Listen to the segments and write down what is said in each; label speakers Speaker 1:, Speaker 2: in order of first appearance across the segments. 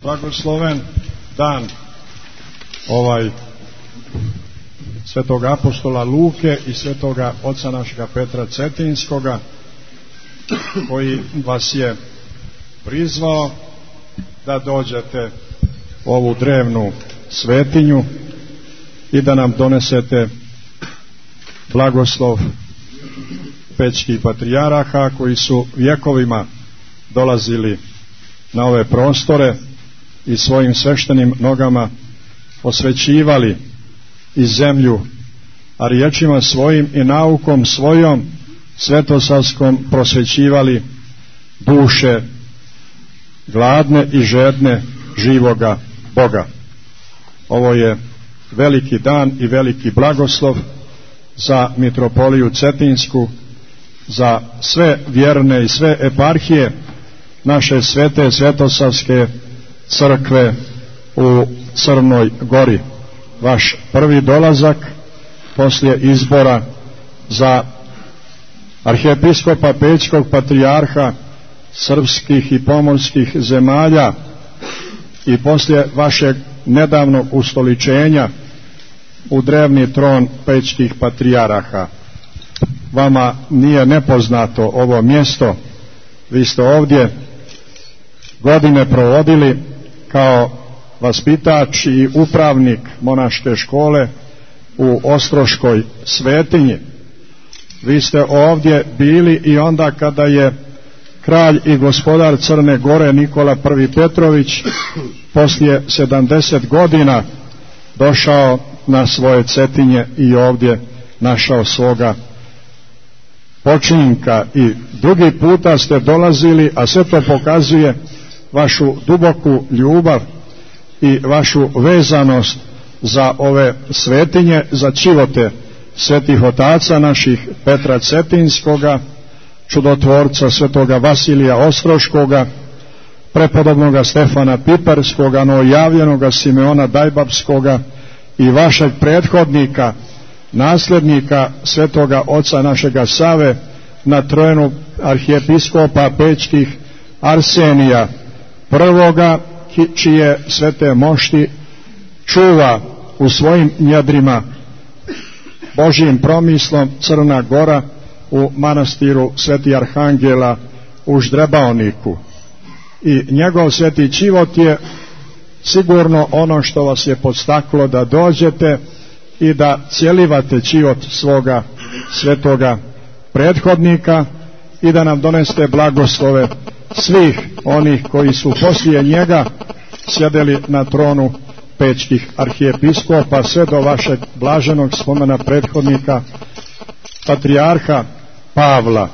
Speaker 1: Blagosloven dan ovaj svetog apostola Luke i svetoga oca našega Petra Cetinskoga, koji vas je prizvao da dođete u ovu drevnu svetinju i da nam donesete blagoslov pećkih patrijaraha koji su vjekovima dolazili na ove prostore i svojim sveštenim nogama osvećivali i zemlju, a riječima svojim i naukom svojom svetosavskom prosvećivali duše gladne i žedne živoga Boga. Ovo je veliki dan i veliki blagoslov za mitropoliju Cetinsku, za sve vjerne i sve eparhije naše svete svetosavske crkve u Crnoj Gori. Vaš prvi dolazak poslije izbora za arhijepiskopa Pećkog patrijarha srpskih i pomorskih zemalja i poslije vašeg nedavnog ustoličenja u drevni tron pećkih patrijaraha. Vama nije nepoznato ovo mjesto. Vi ste ovdje godine provodili kao vaspitač i upravnik monaške škole u Ostroškoj svetinji. Vi ste ovdje bili i onda kada je kralj i gospodar Crne Gore Nikola I Petrović poslije 70 godina došao na svoje Cetinje i ovdje našao svoga počinka, i drugi puta ste dolazili, a sve to pokazuje vašu duboku ljubav i vašu vezanost za ove svetinje, za čivote svetih otaca naših Petra Cetinskoga, čudotvorca svetoga Vasilija Ostroškoga, prepodobnoga Stefana Piperskoga, novojavljenoga Simeona Dajbapskoga i vašeg prethodnika, nasljednika svetoga oca našega Save na trojenu arhijepiskopa pećkih Arsenija prvoga, čije svete mošti čuva u svojim njedrima Božijim promislom Crna Gora u manastiru Sveti Arhangela u Ždrebaoniku. I njegov sveti čivot je sigurno ono što vas je podstaklo da dođete i da cijelivate čivot svoga svetoga prethodnika i da nam donesete blagoslove svih onih koji su poslije njega sjedeli na tronu pećkih arhijepiskopa sve do vašeg blaženog spomena prethodnika patrijarha Pavla.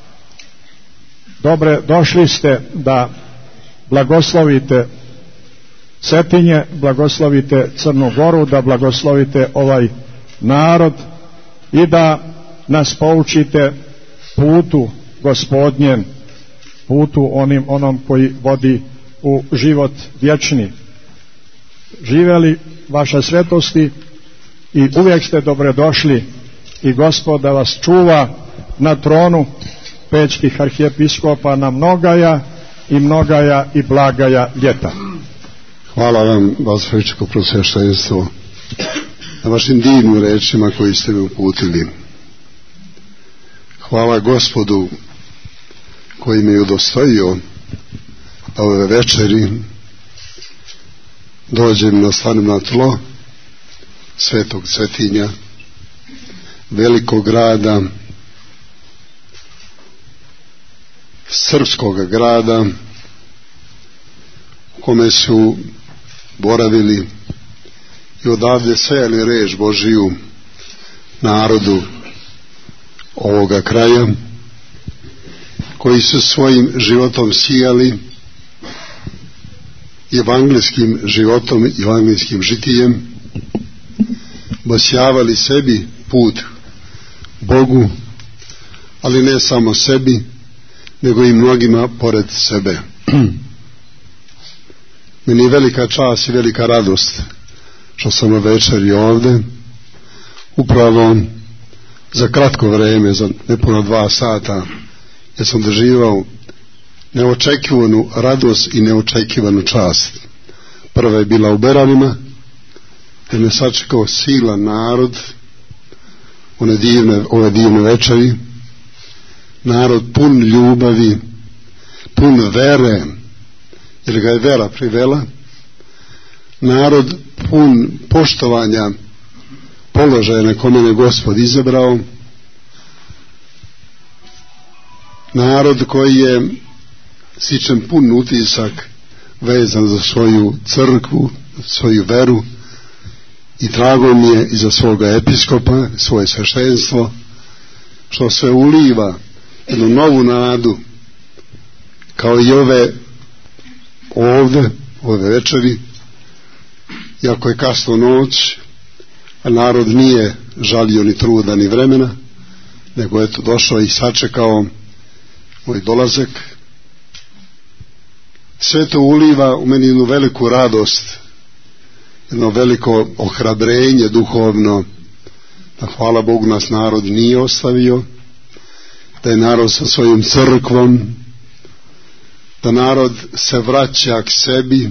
Speaker 1: Dobre došli ste da blagoslovite Cetinje, blagoslovite Crnu Goru, da blagoslovite ovaj narod i da nas poučite putu Gospodnjem, putu onom koji vodi u život vječni. Živeli vaša svetosti i uvijek ste dobrodošli i Gospod da vas čuva na tronu pećkih arhijepiskopa na mnogaja i blagaja ljeta.
Speaker 2: Hvala vam, Vaspaničko prosveštenstvo, na vašim divnim rečima koji ste mi uputili. Hvala Gospodu koji me udostojio da ove večeri dođem na stanem na tlo Svetog Cetinja, velikog grada, srpskog grada, u kome su boravili i odavde sejali reč Božiju narodu ovoga kraja, koji su svojim životom sijali evangelijskim životom, evangelijskim žitijem, basjavali sebi put Bogu, ali ne samo sebi, nego i mnogima pored sebe. Meni je velika čast i velika radost što sam na večeri ovde, upravo za kratko vreme, za nepuno 2 sata, jer sam doživao neočekivanu radost i neočekivanu čast. Prva je bila u Beranima, gdje me sačekao silan narod, ove divne večeri, narod pun ljubavi, pun vere, jer ga je vera privela, narod pun poštovanja položaja na kome me Gospod izabrao, narod koji je stičem pun utisak vezan za svoju crkvu, svoju veru, i drago mi je i za svoga episkopa, svoje sveštenstvo, što se uliva jednu novu nadu, kao i ove večeri, iako je kasno noć, a narod nije žalio ni truda ni vremena, nego je to došao i sačekao moj dolazak. Sve to uliva u meni jednu veliku radost, jedno veliko ohrabrenje duhovno, da hvala Bogu nas narod nije ostavio, da je narod sa svojom crkvom, da narod se vraća k sebi,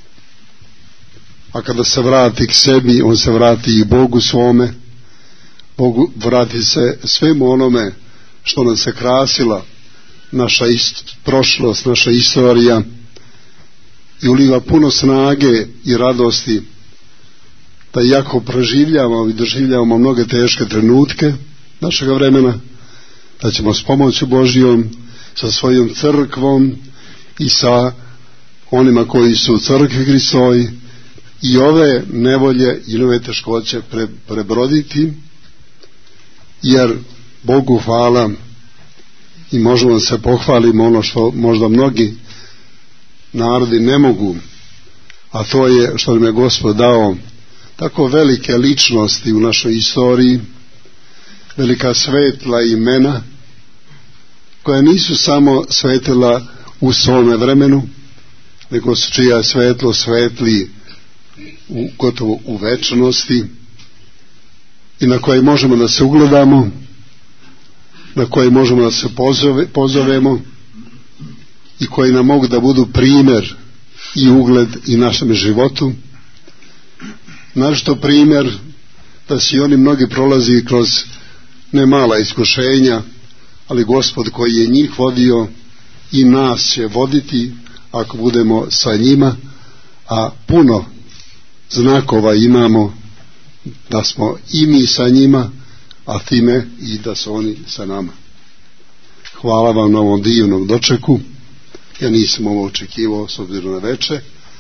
Speaker 2: a kada se vrati k sebi, on se vrati i Bogu svome, Bogu vrati se svemu onome što nam se krasila, naša prošlost, naša istorija, i uliva puno snage i radosti, da iako proživljavamo i doživljavamo mnoge teške trenutke našega vremena, da ćemo s pomoću Božjom, sa svojom crkvom i sa onima koji su u crkvi Hristovoj i ove nevolje i ove teškoće prebroditi, jer Bogu hvala i možemo se pohvaliti ono što možda mnogi narodi ne mogu, a to je što nam je Gospod dao tako velike ličnosti u našoj istoriji, velika svetla imena, koja nisu samo svetila u svome vremenu, nego su čija svetlo svetli gotovo u večnosti, i na koje možemo da se ugledamo, na koje možemo da se pozovemo, i koji nam mogu da budu primjer i ugled i našem životu. Našto primjer da si oni mnogi prolazi kroz ne mala iskušenja, ali Gospod koji je njih vodio i nas će voditi ako budemo sa njima, a puno znakova imamo da smo i mi sa njima, a time i da su oni sa nama. Hvala vam na ovom divnom dočeku. Ja nisam ovo očekivao s obzirom na veče.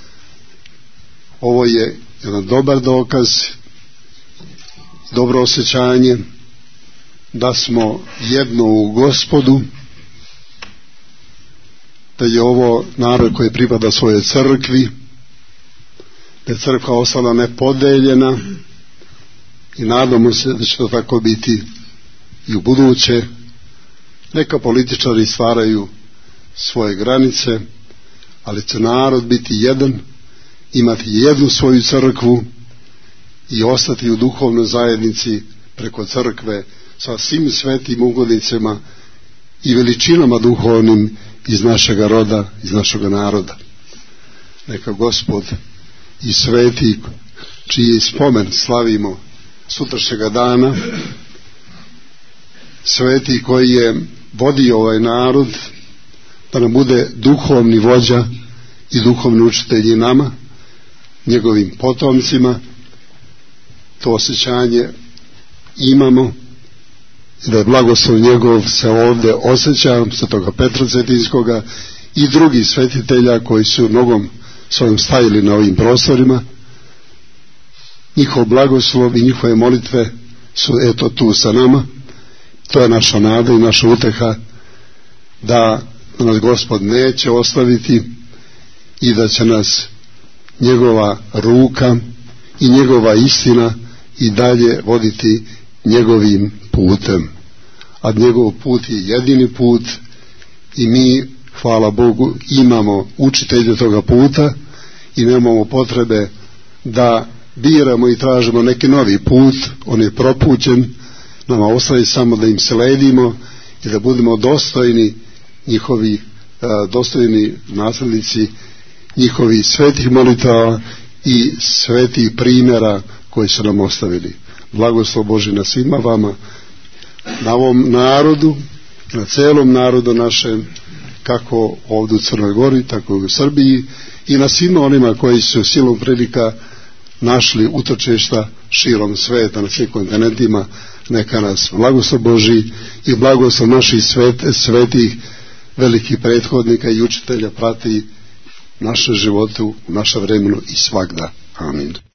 Speaker 2: Ovo je jedan dobar dokaz, dobro osjećanje da smo jedno u Gospodu, da je ovo narod koji pripada svojoj crkvi, da je crkva ostala nepodeljena, i nadamo se da će to tako biti i u buduće. Neka političari stvaraju svoje granice, ali će narod biti jedan, imati jednu svoju crkvu i ostati u duhovnoj zajednici preko crkve sa svim svetim ugodnicama i veličinama duhovnim iz našega roda, iz našega naroda. Neka Gospod i sveti, čiji spomen slavimo sutrašnjega dana, sveti koji je vodio ovaj narod, da nam bude duhovni vođa i duhovni učitelj i nama, njegovim potomcima. To osjećanje imamo, i da je blagoslov njegov se ovdje osjeća, svetoga Petra Cetinskoga i drugih svetitelja koji su nogom svojom stajili na ovim prostorima. Njihov blagoslov i njihove molitve su eto tu sa nama. To je naša nada i naša uteha da nas Gospod neće ostaviti i da će nas njegova ruka i njegova istina i dalje voditi njegovim putem. A njegov put je jedini put i mi, hvala Bogu, imamo učitelje toga puta i nemamo potrebe da biramo i tražimo neki novi put. On je propućen, nama ostaje samo da im sledimo i da budemo dostojni njihovi dostojni naslednici njihovih svetih molitava i svetih primjera koji su nam ostavili. Blagoslov Božji na svima vama, na ovom narodu, na celom narodu našem, kako ovdje u Crnoj Gori, tako i u Srbiji, i na svima onima koji su silom prilika našli utočišta širom sveta, na svim kontinentima. Neka nas blagoslov Božji i blagoslov naših svetih velikih prethodnika i učitelja prati naše životu, u naše vremenu i svagda. Amin.